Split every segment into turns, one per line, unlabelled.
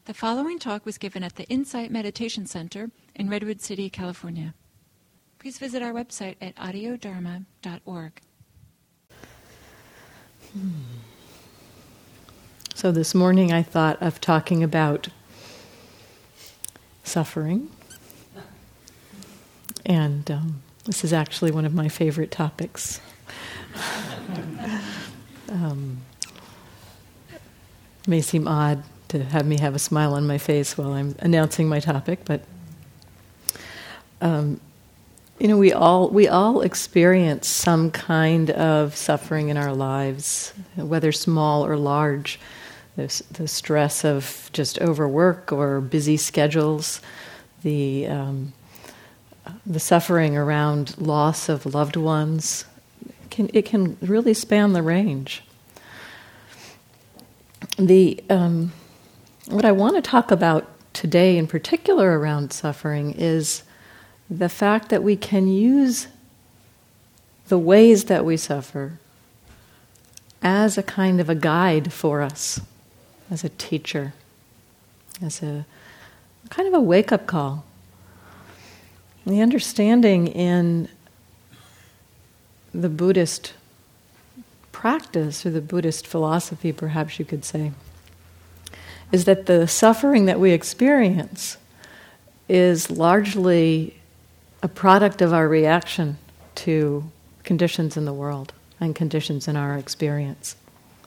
The following talk was given at the Insight Meditation Center in Redwood City, California. Please visit our website at audiodharma.org.
So this morning I thought of talking about suffering. And this is actually one of my favorite topics. It may seem odd to have me have a smile on my face while I'm announcing my topic, but we all experience some kind of suffering in our lives, whether small or large. There's the stress of just overwork or busy schedules, the suffering around loss of loved ones. It can really span the range. What I want to talk about today in particular around suffering is the fact that we can use the ways that we suffer as a kind of a guide for us, as a teacher, as a kind of a wake-up call. The understanding in the Buddhist practice, or the Buddhist philosophy, perhaps you could say, is that the suffering that we experience is largely a product of our reaction to conditions in the world and conditions in our experience.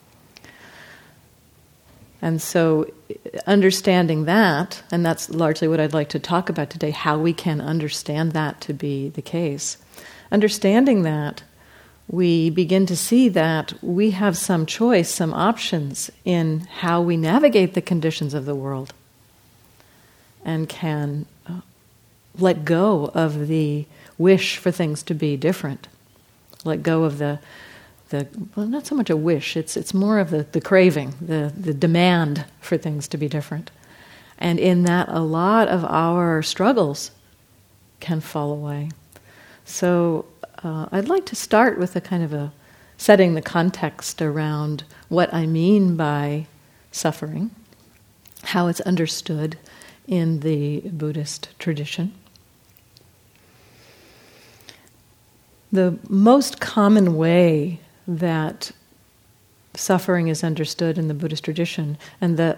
And so understanding that, and that's largely what I'd like to talk about today, how we can understand that to be the case. Understanding that, we begin to see that we have some choice, some options in how we navigate the conditions of the world and can let go of the wish for things to be different. Let go of the well, not so much a wish, it's more of the craving, the demand for things to be different. And in that, a lot of our struggles can fall away. So I'd like to start with a kind of a setting the context around what I mean by suffering, how it's understood in the Buddhist tradition. The most common way that suffering is understood in the Buddhist tradition, and the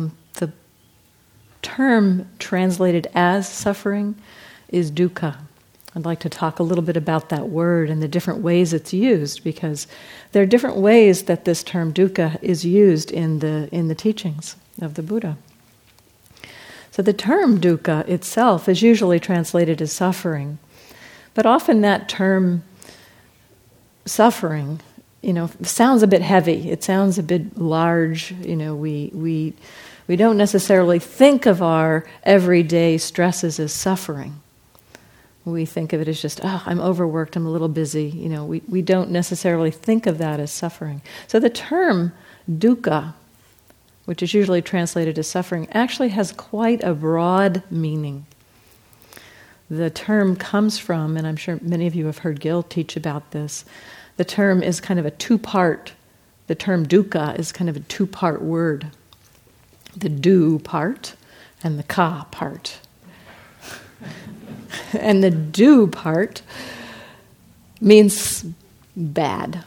term translated as suffering is dukkha. I'd like to talk a little bit about that word and the different ways it's used, because there are different ways that this term dukkha is used in the teachings of the Buddha. So the term dukkha itself is usually translated as suffering, but often that term suffering, sounds a bit heavy. It sounds a bit large. We don't necessarily think of our everyday stresses as suffering. We think of it as just, I'm overworked, I'm a little busy. We don't necessarily think of that as suffering. So the term dukkha, which is usually translated as suffering, actually has quite a broad meaning. The term comes from, and I'm sure many of you have heard Gil teach about this, the term is kind of a two-part, the term dukkha is kind of a two-part word. The do part and the ka part. And the do part means bad.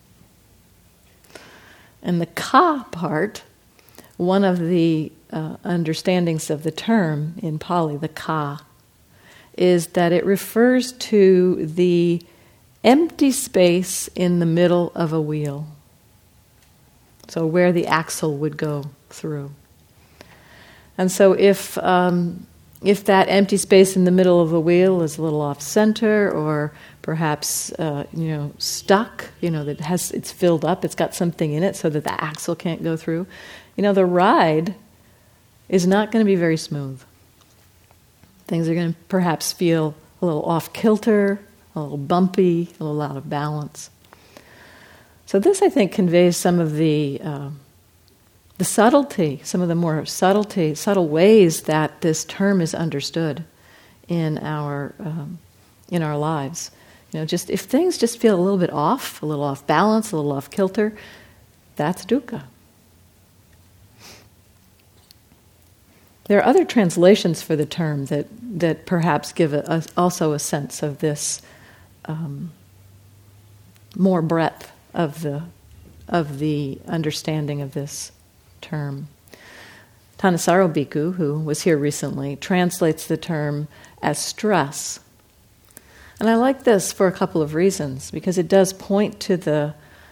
And the ka part, one of the understandings of the term in Pali, the ka, is that it refers to the empty space in the middle of a wheel. So where the axle would go through. And so if that empty space in the middle of a wheel is a little off center, or perhaps stuck, that it's filled up, it's got something in it so that the axle can't go through, the ride is not going to be very smooth. Things are going to perhaps feel a little off kilter, a little bumpy, a little out of balance. So this, I think, conveys some of the subtlety, some of the more subtle ways that this term is understood in our lives. Just if things just feel a little bit off, a little off balance, a little off kilter, that's dukkha. There are other translations for the term that perhaps give also a sense of this more breadth of the understanding of this term. Thanissaro Bhikkhu, who was here recently, translates the term as stress. And I like this for a couple of reasons, because it does point to the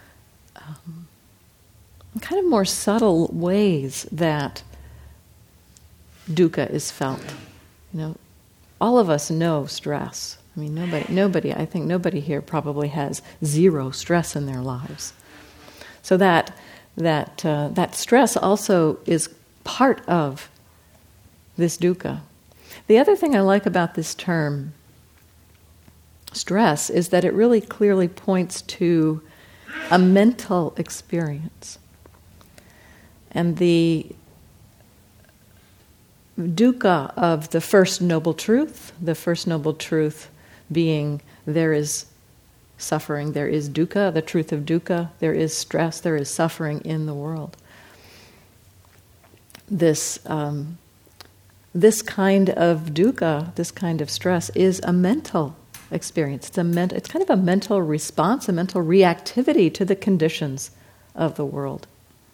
kind of more subtle ways that dukkha is felt. All of us know stress. I mean, I think nobody here probably has zero stress in their lives. So that stress also is part of this dukkha. The other thing I like about this term, stress, is that it really clearly points to a mental experience. And the dukkha of the first noble truth being there is suffering, there is dukkha, the truth of dukkha, there is stress, there is suffering in the world. This kind of dukkha, this kind of stress, is a mental experience. It's kind of a mental response, a mental reactivity to the conditions of the world.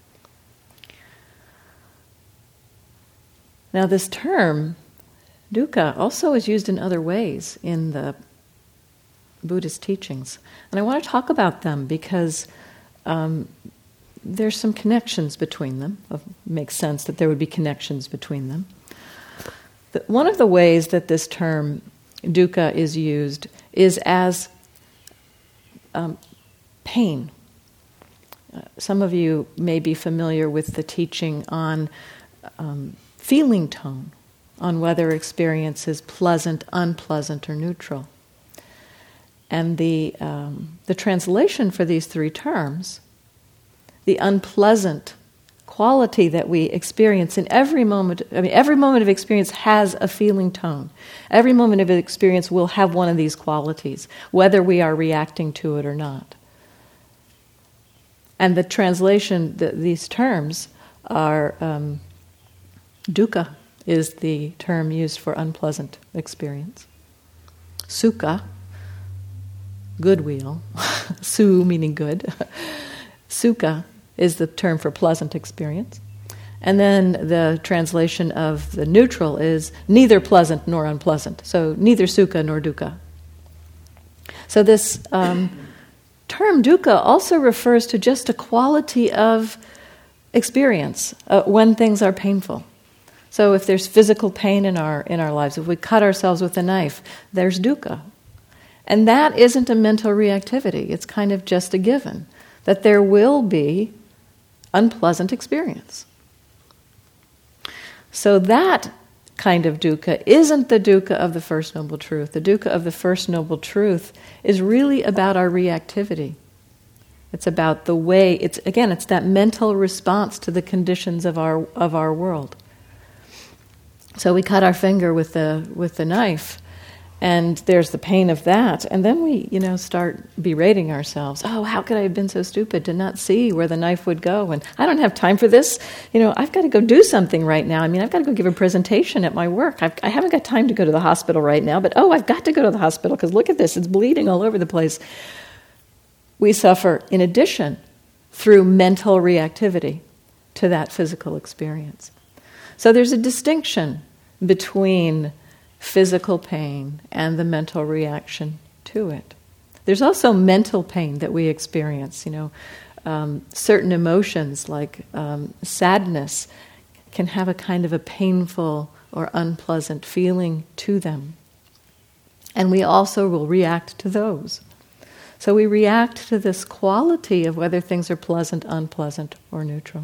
Now, this term, dukkha, also is used in other ways in the Buddhist teachings. And I want to talk about them because there's some connections between them. It makes sense that there would be connections between them. One of the ways that this term, dukkha, is used is as pain. Some of you may be familiar with the teaching on feeling tone, on whether experience is pleasant, unpleasant, or neutral. And the translation for these three terms, the unpleasant quality that we experience in every moment, every moment of experience has a feeling tone. Every moment of experience will have one of these qualities, whether we are reacting to it or not. And the translation, these terms are, dukkha is the term used for unpleasant experience. Sukha, goodwill, su meaning good, sukha is the term for pleasant experience. And then the translation of the neutral is neither pleasant nor unpleasant, so neither sukha nor dukkha. So this term dukkha also refers to just a quality of experience when things are painful. So if there's physical pain in our lives, if we cut ourselves with a knife, there's dukkha. And that isn't a mental reactivity. It's kind of just a given that there will be unpleasant experience. So that kind of dukkha isn't the dukkha of the First Noble Truth. The dukkha of the First Noble Truth is really about our reactivity. It's about the way, it's that mental response to the conditions of our world. So we cut our finger with the knife, and there's the pain of that, and then we, start berating ourselves. Oh, how could I have been so stupid to not see where the knife would go? And I don't have time for this. I've got to go do something right now. I've got to go give a presentation at my work. I haven't got time to go to the hospital right now, but I've got to go to the hospital because look at this, it's bleeding all over the place. We suffer, in addition, through mental reactivity to that physical experience. So there's a distinction between physical pain and the mental reaction to it. There's also mental pain that we experience. Certain emotions like sadness can have a kind of a painful or unpleasant feeling to them. And we also will react to those. So we react to this quality of whether things are pleasant, unpleasant, or neutral.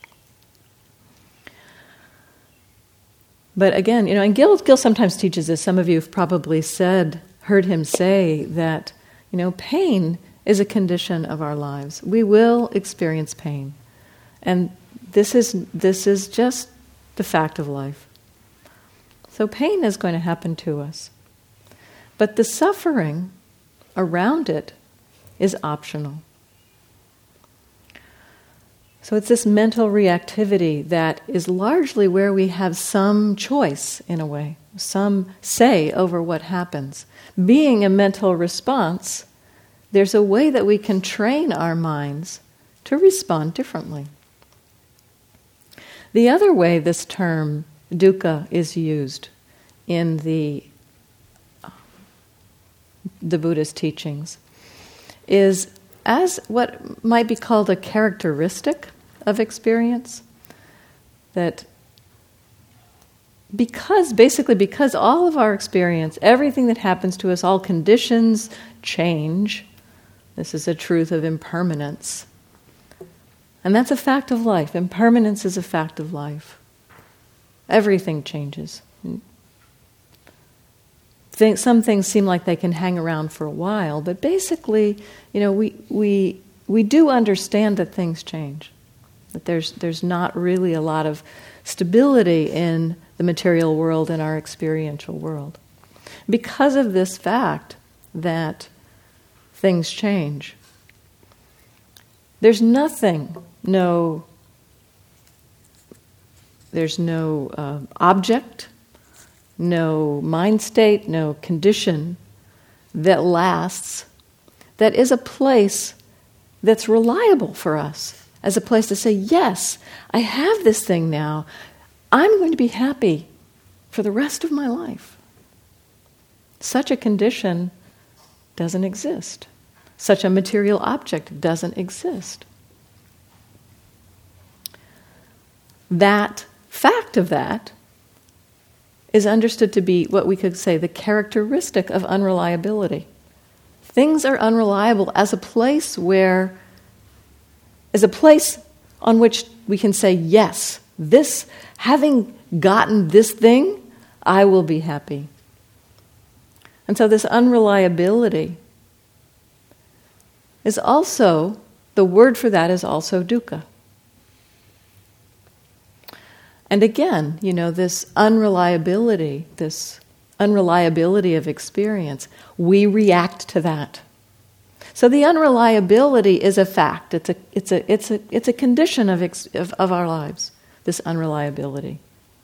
But again, and Gil sometimes teaches this. Some of you have probably heard him say that, pain is a condition of our lives. We will experience pain. And this is just the fact of life. So pain is going to happen to us. But the suffering around it is optional. So it's this mental reactivity that is largely where we have some choice, in a way, some say over what happens. Being a mental response, there's a way that we can train our minds to respond differently. The other way this term dukkha is used in the Buddhist teachings is as what might be called a characteristic of experience. That because all of our experience, everything that happens to us, all conditions change. This is a truth of impermanence. And that's a fact of life. Impermanence is a fact of life. Everything changes. Some things seem like they can hang around for a while, but basically, we do understand that things change. That there's not really a lot of stability in the material world and our experiential world. Because of this fact that things change, there's no object, no mind state, no condition that lasts, that is a place that's reliable for us, as a place to say, yes, I have this thing now, I'm going to be happy for the rest of my life. Such a condition doesn't exist. Such a material object doesn't exist. That fact of that is understood to be what we could say the characteristic of unreliability. Things are unreliable as a place on which we can say, yes, this, having gotten this thing, I will be happy. And so this unreliability is also, the word for that is also dukkha. And again, this unreliability of experience, we react to that. So the unreliability is a fact. It's a condition of our lives, this unreliability.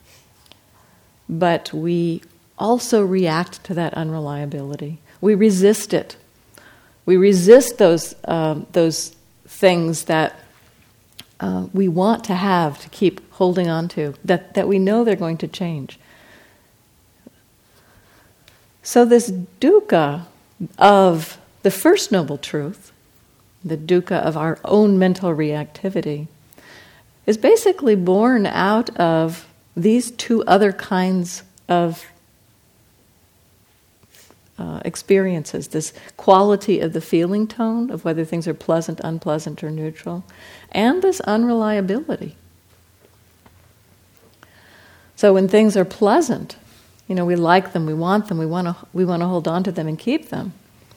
But we also react to that unreliability. We resist it. We resist those things that we want to have, to keep holding on to, that we know they're going to change. So this dukkha of the first noble truth, the dukkha of our own mental reactivity, is basically born out of these two other kinds of experiences. This quality of the feeling tone, of whether things are pleasant, unpleasant, or neutral, and this unreliability. So when things are pleasant, we like them, we want them, we want to hold on to them and keep them.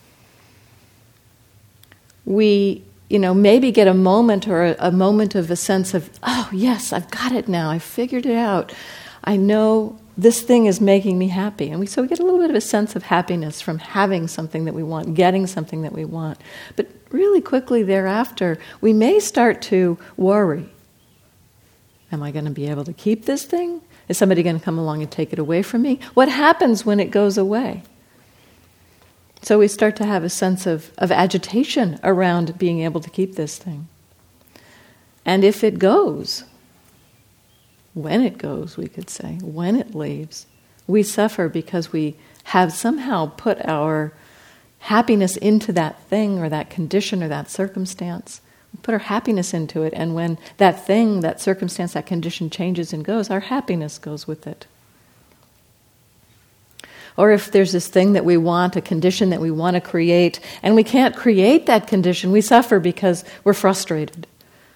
We, maybe get a moment of a sense of, oh yes, I've got it now, I've figured it out. I know this thing is making me happy. And so we get a little bit of a sense of happiness from having something that we want, getting something that we want. But really quickly thereafter, we may start to worry. Am I going to be able to keep this thing? Is somebody going to come along and take it away from me? What happens when it goes away? So we start to have a sense of agitation around being able to keep this thing. And if it goes, when it goes, we could say, when it leaves, we suffer because we have somehow put our happiness into that thing or that condition or that circumstance. We put our happiness into it, and when that thing, that circumstance, that condition changes and goes, our happiness goes with it. Or if there's this thing that we want, a condition that we want to create, and we can't create that condition, we suffer because we're frustrated.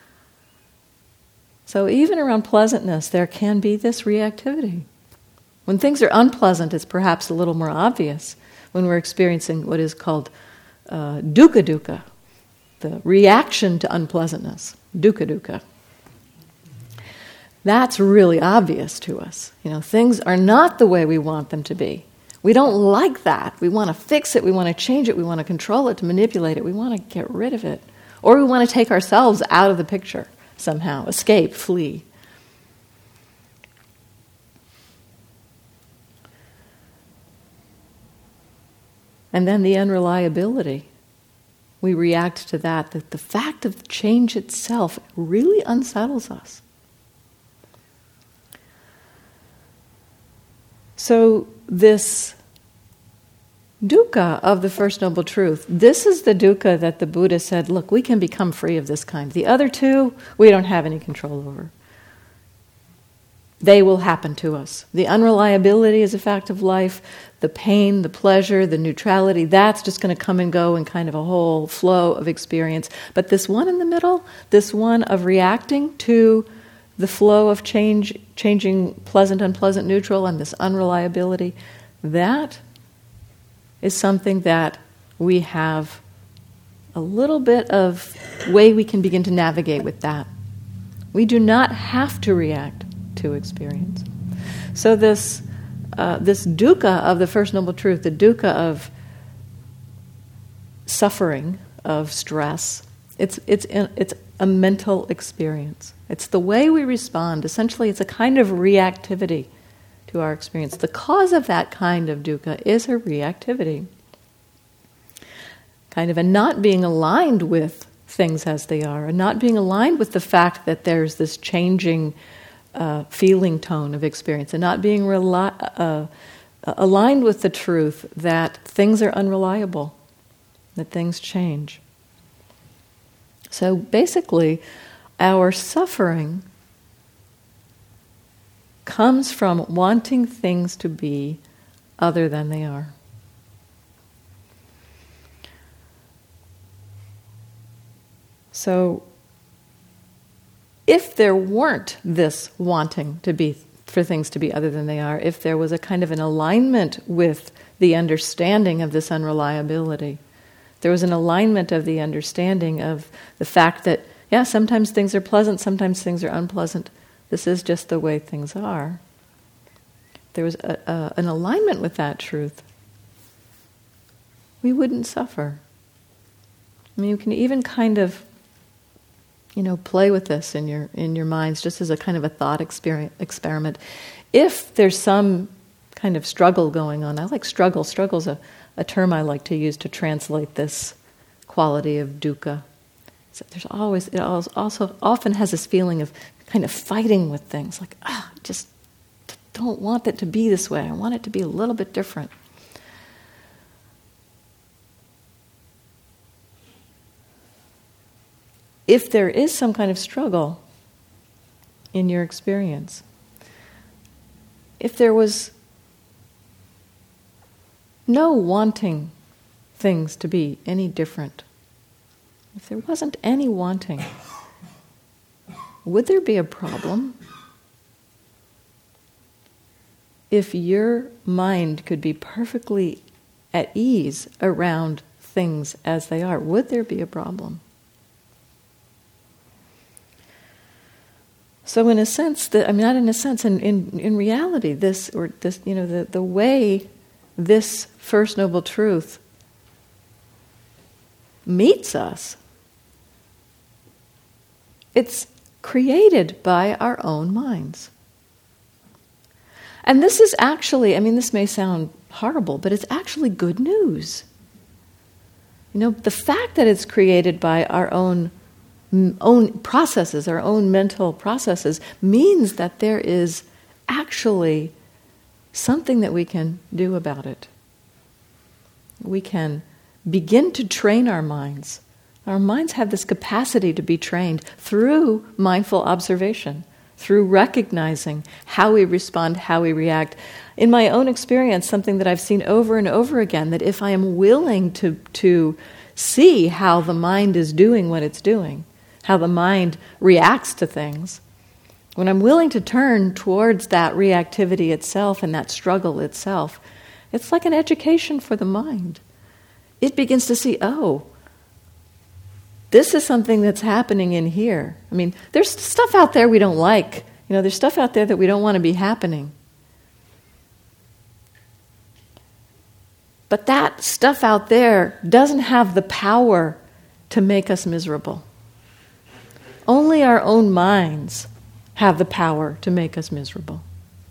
So even around pleasantness, there can be this reactivity. When things are unpleasant, it's perhaps a little more obvious when we're experiencing what is called dukkha, the reaction to unpleasantness, dukkha. That's really obvious to us. Things are not the way we want them to be. We don't like that. We want to fix it, we want to change it, we want to control it, to manipulate it, we want to get rid of it. Or we want to take ourselves out of the picture. somehow, escape, flee. And then the unreliability. We react to that the fact of change itself really unsettles us. So this dukkha of the First Noble Truth, this is the dukkha that the Buddha said, look, we can become free of this kind. The other two, we don't have any control over. They will happen to us. The unreliability is a fact of life. The pain, the pleasure, the neutrality, that's just going to come and go in kind of a whole flow of experience. But this one in the middle, this one of reacting to the flow of change, changing pleasant, unpleasant, neutral, and this unreliability, that is something that we have a little bit of way we can begin to navigate with that. We do not have to react to experience. So this dukkha of the First Noble Truth, the dukkha of suffering, of stress, it's a mental experience. It's the way we respond. Essentially, it's a kind of reactivity to our experience. The cause of that kind of dukkha is a reactivity. Kind of a not being aligned with things as they are, and not being aligned with the fact that there's this changing feeling tone of experience, and not being aligned with the truth that things are unreliable, that things change. So basically, our suffering comes from wanting things to be other than they are. So, if there weren't this wanting to be, for things to be other than they are, if there was a kind of an alignment with the understanding of this unreliability, there was an alignment of the understanding of the fact that, yeah, sometimes things are pleasant, sometimes things are unpleasant. This is just the way things are. There was an alignment with that truth. We wouldn't suffer. I mean, you can even kind of, play with this in your minds, just as a kind of a thought experiment. If there's some kind of struggle going on, I like struggle. Struggle's a term I like to use to translate this quality of dukkha. So it also often has this feeling of kind of fighting with things, like, just don't want it to be this way. I want it to be a little bit different. If there is some kind of struggle in your experience, if there was no wanting things to be any different, if there wasn't any wanting, would there be a problem? If your mind could be perfectly at ease around things as they are, would there be a problem? So in a sense, not in a sense, in reality, the way this First Noble Truth meets us, it's created by our own minds. And this is actually, this may sound horrible, but it's actually good news. The fact that it's created by our own processes, our own mental processes, means that there is actually something that we can do about it. We can begin to train our minds. Our minds have this capacity to be trained through mindful observation, through recognizing how we respond, how we react. In my own experience, something that I've seen over and over again, that if I am willing to see how the mind is doing what it's doing, how the mind reacts to things, when I'm willing to turn towards that reactivity itself and that struggle itself, it's like an education for the mind. It begins to see, this is something that's happening in here. There's stuff out there we don't like. There's stuff out there that we don't want to be happening. But that stuff out there doesn't have the power to make us miserable. Only our own minds have the power to make us miserable.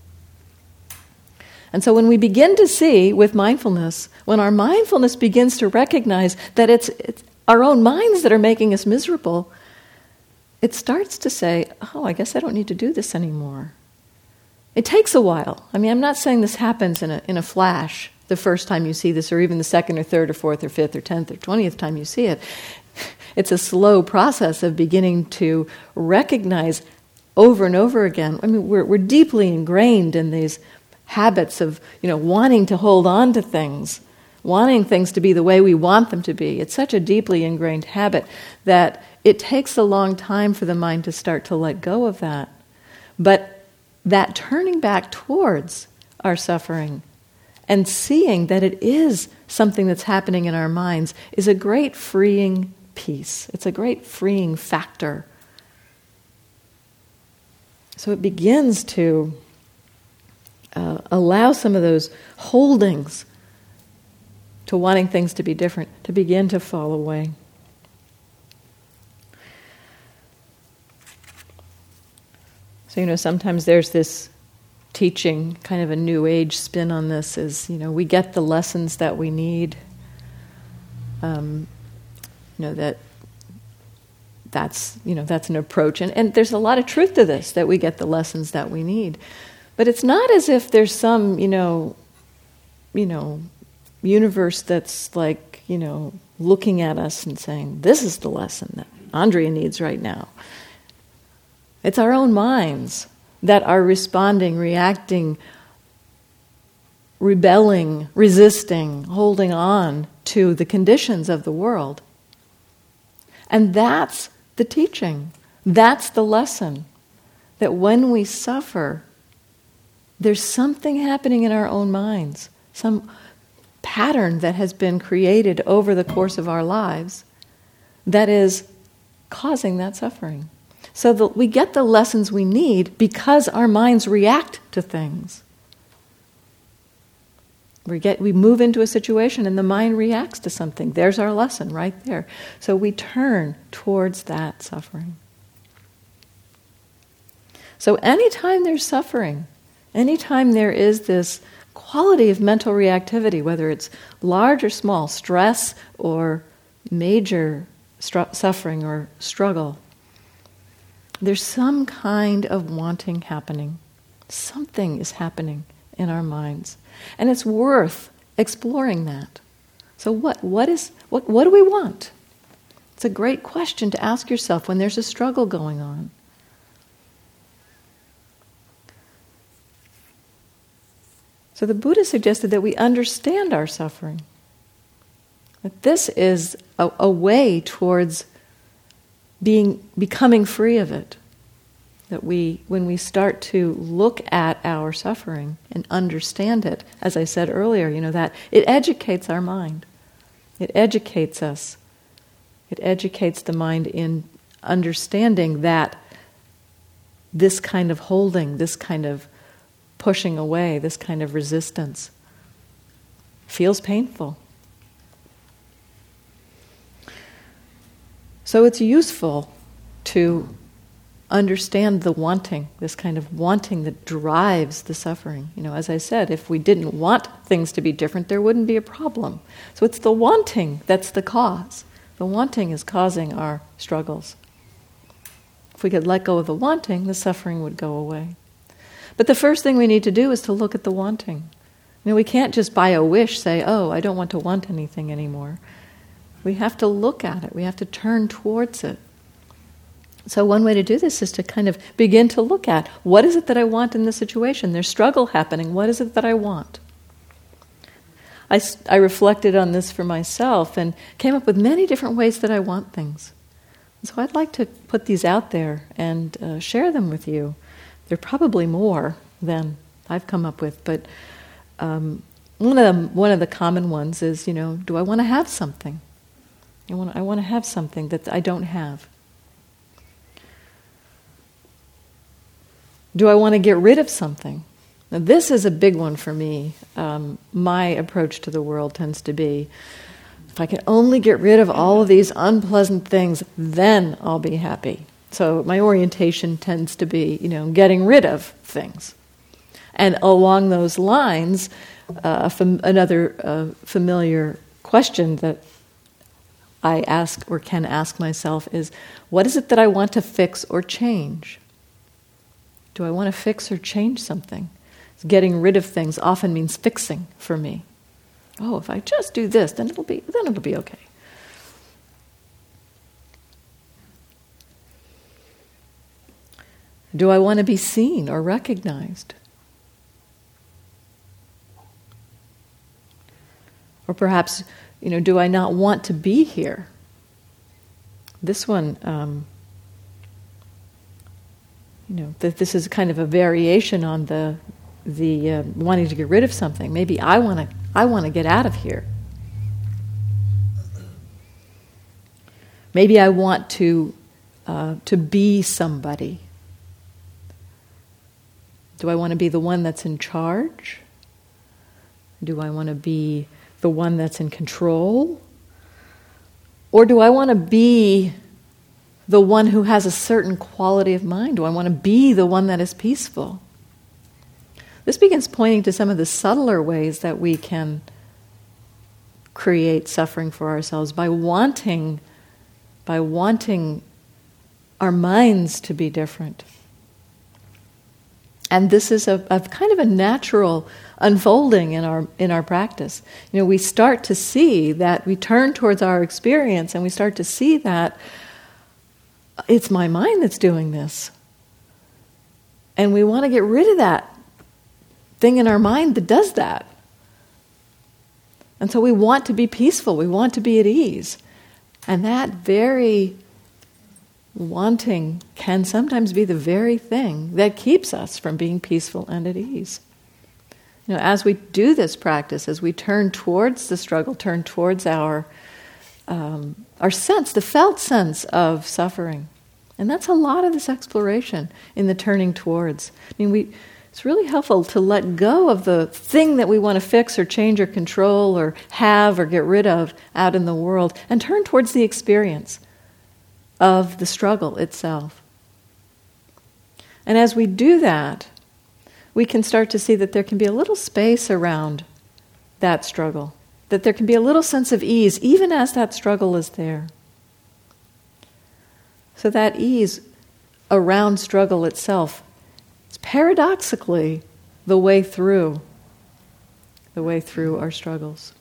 And so when we begin to see with mindfulness, when our mindfulness begins to recognize that it's our own minds that are making us miserable, it starts to say, oh, I guess I don't need to do this anymore. It takes a while. I mean, I'm not saying this happens in a flash the first time you see this, or even the second or third or fourth or fifth or 10th or 20th time you see it. It's a slow process of beginning to recognize over and over again. I mean, we're deeply ingrained in these habits of, wanting to hold on to things, wanting things to be the way we want them to be. It's such a deeply ingrained habit that it takes a long time for the mind to start to let go of that. But that turning back towards our suffering and seeing that it is something that's happening in our minds is a great freeing piece. It's a great freeing factor. So it begins to allow some of those holdings to wanting things to be different to begin to fall away. So, sometimes there's this teaching, kind of a new age spin on this, is, we get the lessons that we need. That's an approach. And there's a lot of truth to this, that we get the lessons that we need. But it's not as if there's some, universe that's like, looking at us and saying, this is the lesson that Andrea needs right now. It's our own minds that are responding, reacting, rebelling, resisting, holding on to the conditions of the world. And that's the teaching. That's the lesson. That when we suffer, there's something happening in our own minds, some pattern that has been created over the course of our lives that is causing that suffering. So that we get the lessons we need because our minds react to things. We move into a situation and the mind reacts to something. There's our lesson right there. So we turn towards that suffering. So anytime there's suffering, anytime there is this quality of mental reactivity, whether it's large or small, stress or major suffering or struggle, there's some kind of wanting happening. Something is happening in our minds. And it's worth exploring that. So what do we want? It's a great question to ask yourself when there's a struggle going on. So the Buddha suggested that we understand our suffering. That this is a way towards becoming free of it. That when we start to look at our suffering and understand it, as I said earlier, that it educates our mind. It educates us. It educates the mind in understanding that this kind of holding, this kind of pushing away, this kind of resistance feels painful. So it's useful to understand the wanting, this kind of wanting that drives the suffering. As I said, if we didn't want things to be different, there wouldn't be a problem. So it's the wanting that's the cause. The wanting is causing our struggles. If we could let go of the wanting, the suffering would go away. But the first thing we need to do is to look at the wanting. We can't just by a wish say, oh, I don't want to want anything anymore. We have to look at it. We have to turn towards it. So one way to do this is to kind of begin to look at, what is it that I want in this situation? There's struggle happening. What is it that I want? I reflected on this for myself and came up with many different ways that I want things. So I'd like to put these out there and share them with you. There are probably more than I've come up with, but one of the common ones is, do I want to have something? I want to have something that I don't have. Do I want to get rid of something? Now, this is a big one for me. My approach to the world tends to be, if I can only get rid of all of these unpleasant things, then I'll be happy. So my orientation tends to be, getting rid of things. And along those lines, another familiar question that I ask or can ask myself is, what is it that I want to fix or change? Do I want to fix or change something? Getting rid of things often means fixing for me. Oh, if I just do this, then it'll be okay. Do I want to be seen or recognized? Or perhaps, do I not want to be here? This one, this is kind of a variation on the wanting to get rid of something. Maybe I want to get out of here. Maybe I want to be somebody. Do I want to be the one that's in charge? Do I want to be the one that's in control? Or do I want to be the one who has a certain quality of mind? Do I want to be the one that is peaceful? This begins pointing to some of the subtler ways that we can create suffering for ourselves by wanting our minds to be different. And this is a kind of a natural unfolding in our practice. We start to see that we turn towards our experience and we start to see that it's my mind that's doing this. And we want to get rid of that thing in our mind that does that. And so we want to be peaceful, we want to be at ease. And that very wanting can sometimes be the very thing that keeps us from being peaceful and at ease. As we do this practice, as we turn towards the struggle, turn towards our sense, the felt sense of suffering, and that's a lot of this exploration in the turning towards. It's really helpful to let go of the thing that we want to fix or change or control or have or get rid of out in the world and turn towards the experience of the struggle itself. And as we do that, we can start to see that there can be a little space around that struggle, that there can be a little sense of ease even as that struggle is there. So that ease around struggle itself is paradoxically the way through our struggles.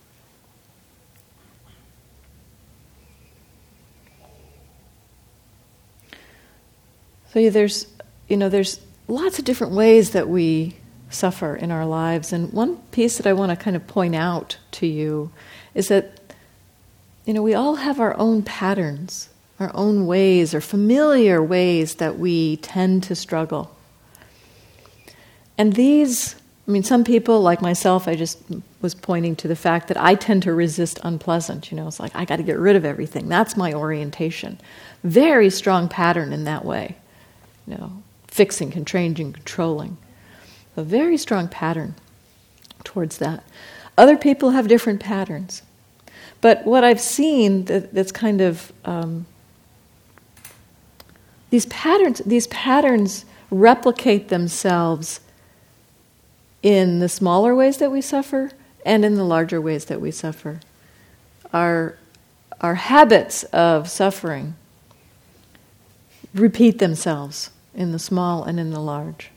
So there's lots of different ways that we suffer in our lives, and one piece that I want to kind of point out to you is that we all have our own patterns, our own ways, or familiar ways that we tend to struggle. And these, some people like myself, I just was pointing to the fact that I tend to resist unpleasant. It's like I got to get rid of everything. That's my orientation. Very strong pattern in that way. Fixing, changing, controlling. A very strong pattern towards that. Other people have different patterns. But what I've seen that's kind of these patterns replicate themselves in the smaller ways that we suffer and in the larger ways that we suffer. Our habits of suffering repeat themselves in the small and in the large.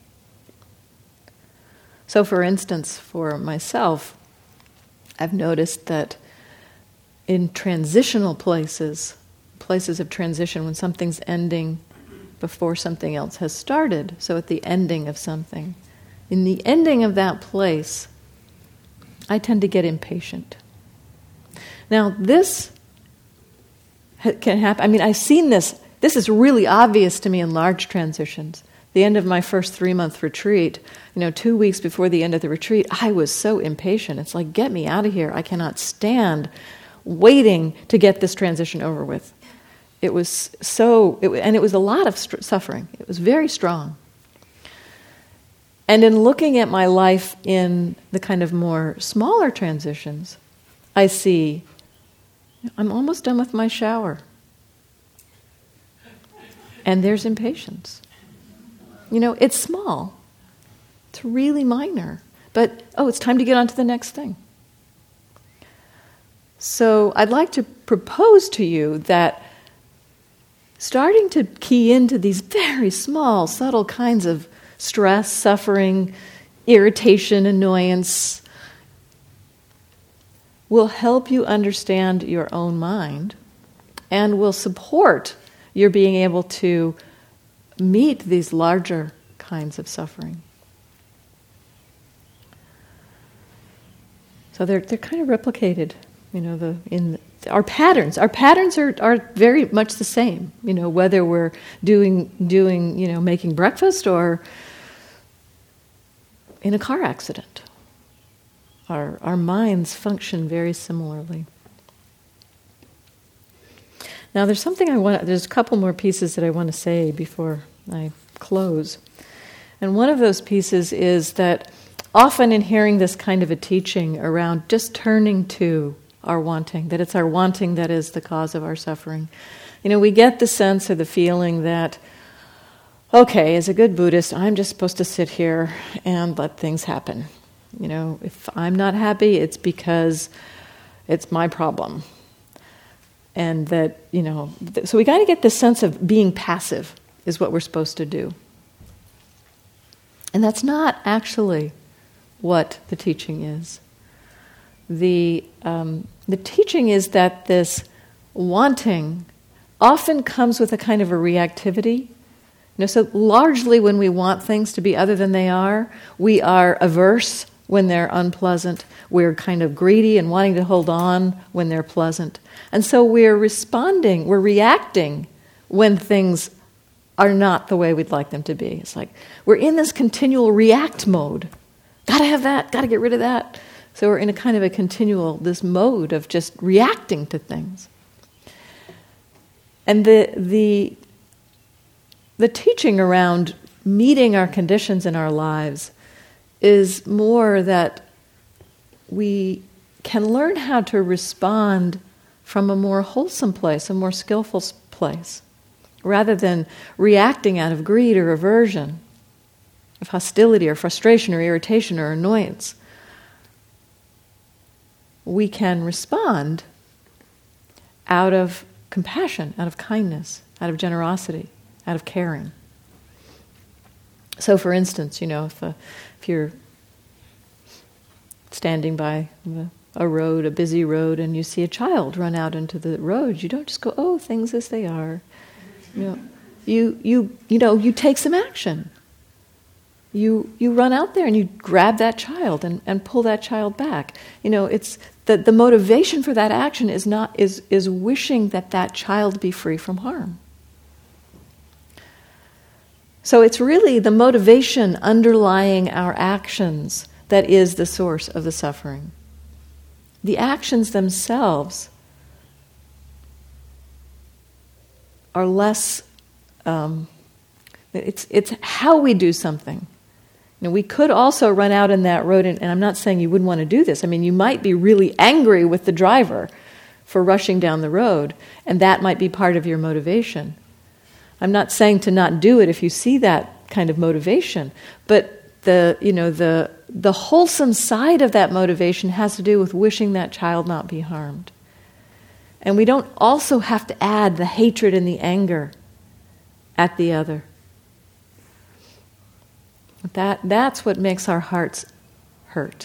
So for instance, for myself, I've noticed that in transitional places of transition, when something's ending before something else has started, so at the ending of something, in the ending of that place, I tend to get impatient. Now this can happen. I've seen this. This is really obvious to me in large transitions. The end of my first 3-month retreat, 2 weeks before the end of the retreat, I was so impatient. It's like, get me out of here. I cannot stand waiting to get this transition over with. It was and it was a lot of suffering. It was very strong. And in looking at my life in the kind of more smaller transitions, I see, I'm almost done with my shower. And there's impatience. It's small. It's really minor. But, it's time to get on to the next thing. So I'd like to propose to you that starting to key into these very small, subtle kinds of stress, suffering, irritation, annoyance will help you understand your own mind and will support your being able to meet these larger kinds of suffering. So they're kind of replicated, in our patterns. Our patterns are very much the same, whether we're doing making breakfast or in a car accident. Our minds function very similarly. Now there's a couple more pieces that I want to say before I close. And one of those pieces is that often in hearing this kind of a teaching around just turning to our wanting, that it's our wanting that is the cause of our suffering, we get the sense or the feeling that, okay, as a good Buddhist, I'm just supposed to sit here and let things happen. If I'm not happy, it's because it's my problem. And that, so we got to get this sense of being passive is what we're supposed to do. And that's not actually what the teaching is. The teaching is that this wanting often comes with a kind of a reactivity. So largely when we want things to be other than they are, we are averse when they're unpleasant. We're kind of greedy and wanting to hold on when they're pleasant. And so we're reacting when things are not the way we'd like them to be. It's like we're in this continual react mode. Gotta have that, gotta get rid of that. So we're in a kind of a continual, this mode of just reacting to things. And the teaching around meeting our conditions in our lives is more that we can learn how to respond from a more wholesome place, a more skillful place, rather than reacting out of greed or aversion, of hostility or frustration or irritation or annoyance. We can respond out of compassion, out of kindness, out of generosity, out of caring. So for instance, if you're standing by a road, a busy road, and you see a child run out into the road, you don't just go, oh, things as they are. You take some action. You run out there and you grab that child and pull that child back. It's the motivation for that action is wishing that child be free from harm. So it's really the motivation underlying our actions that is the source of the suffering. The actions themselves are less. It's how we do something. We could also run out in that road, and I'm not saying you wouldn't want to do this. I mean, you might be really angry with the driver for rushing down the road, and that might be part of your motivation. I'm not saying to not do it if you see that kind of motivation, but the wholesome side of that motivation has to do with wishing that child not be harmed. And we don't also have to add the hatred and the anger at the other. That's what makes our hearts hurt.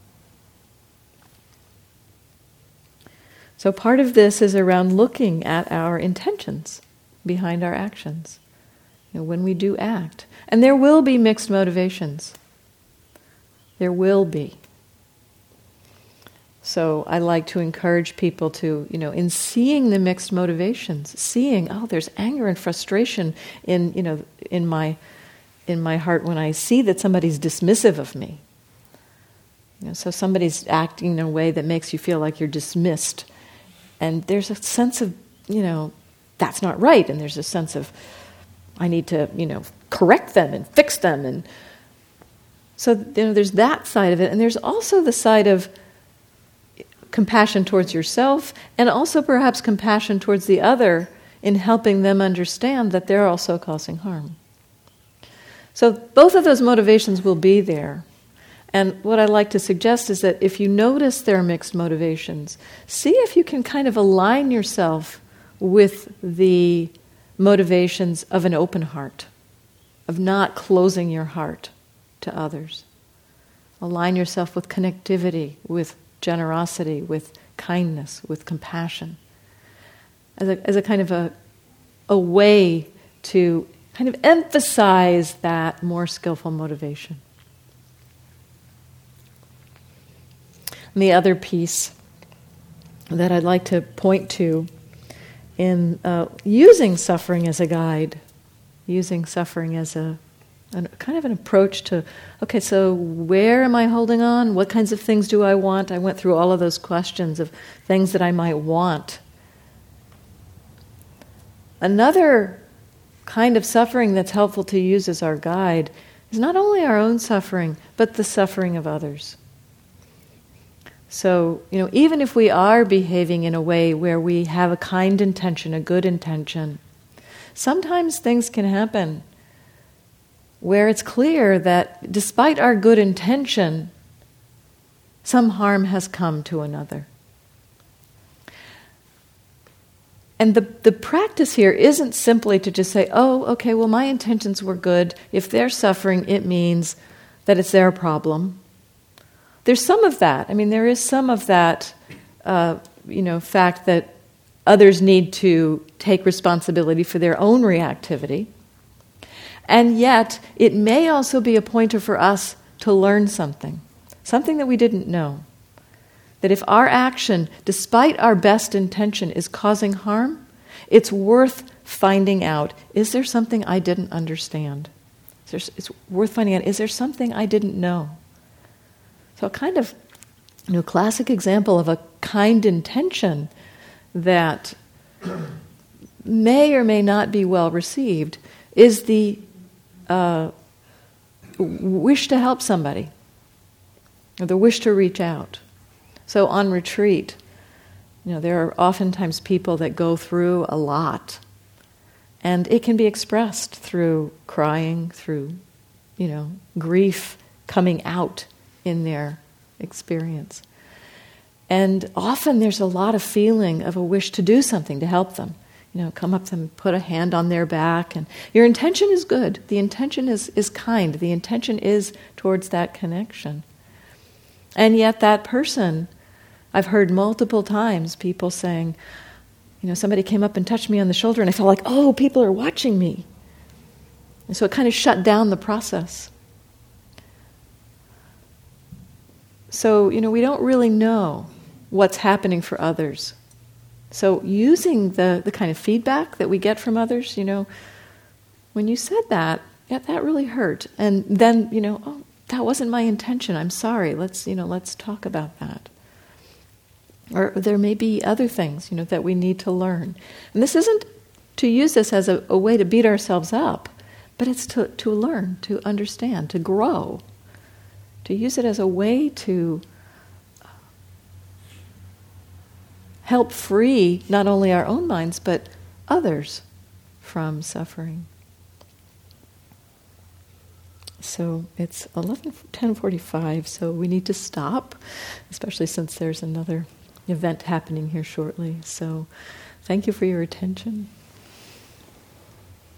So part of this is around looking at our intentions behind our actions, when we do act. And there will be mixed motivations. There will be. So I like to encourage people to, in seeing the mixed motivations, seeing, there's anger and frustration in my heart when I see that somebody's dismissive of me. So somebody's acting in a way that makes you feel like you're dismissed. And there's a sense of, that's not right. And there's a sense of, I need to, correct them and fix them. And so, there's that side of it. And there's also the side of compassion towards yourself and also perhaps compassion towards the other in helping them understand that they're also causing harm. So both of those motivations will be there. And what I like to suggest is that if you notice there are mixed motivations, see if you can kind of align yourself with the motivations of an open heart, of not closing your heart to others. Align yourself with connectivity, with generosity, with kindness, with compassion, as a kind of a way to kind of emphasize that more skillful motivation. And the other piece that I'd like to point to in using suffering as a guide, using suffering as a kind of an approach to, okay, so where am I holding on? What kinds of things do I want? I went through all of those questions of things that I might want. Another kind of suffering that's helpful to use as our guide is not only our own suffering, but the suffering of others. So, even if we are behaving in a way where we have a kind intention, a good intention, sometimes things can happen where it's clear that despite our good intention, some harm has come to another. And the practice here isn't simply to just say, oh, okay, well, my intentions were good. If they're suffering, it means that it's their problem. There's some of that. I mean, there is some of that, fact that others need to take responsibility for their own reactivity. And yet, it may also be a pointer for us to learn something that we didn't know. That if our action, despite our best intention, is causing harm, it's worth finding out, is there something I didn't understand? It's worth finding out, is there something I didn't know? So a kind of classic example of a kind intention that may or may not be well received is the wish to help somebody, or the wish to reach out. So on retreat, there are oftentimes people that go through a lot, and it can be expressed through crying, through, grief coming out in their experience. And often there's a lot of feeling of a wish to do something to help them. Come up to them, put a hand on their back, and your intention is good. The intention is kind. The intention is towards that connection. And yet that person, I've heard multiple times people saying, somebody came up and touched me on the shoulder and I felt like, oh, people are watching me. And so it kind of shut down the process. So, we don't really know what's happening for others. So using the kind of feedback that we get from others, when you said that, yeah, that really hurt. And then, oh, that wasn't my intention. I'm sorry. Let's talk about that. Or there may be other things, that we need to learn. And this isn't to use this as a way to beat ourselves up, but it's to learn, to understand, to grow, to use it as a way to help free not only our own minds, but others from suffering. So it's 10:45, so we need to stop, especially since there's another event happening here shortly. So thank you for your attention.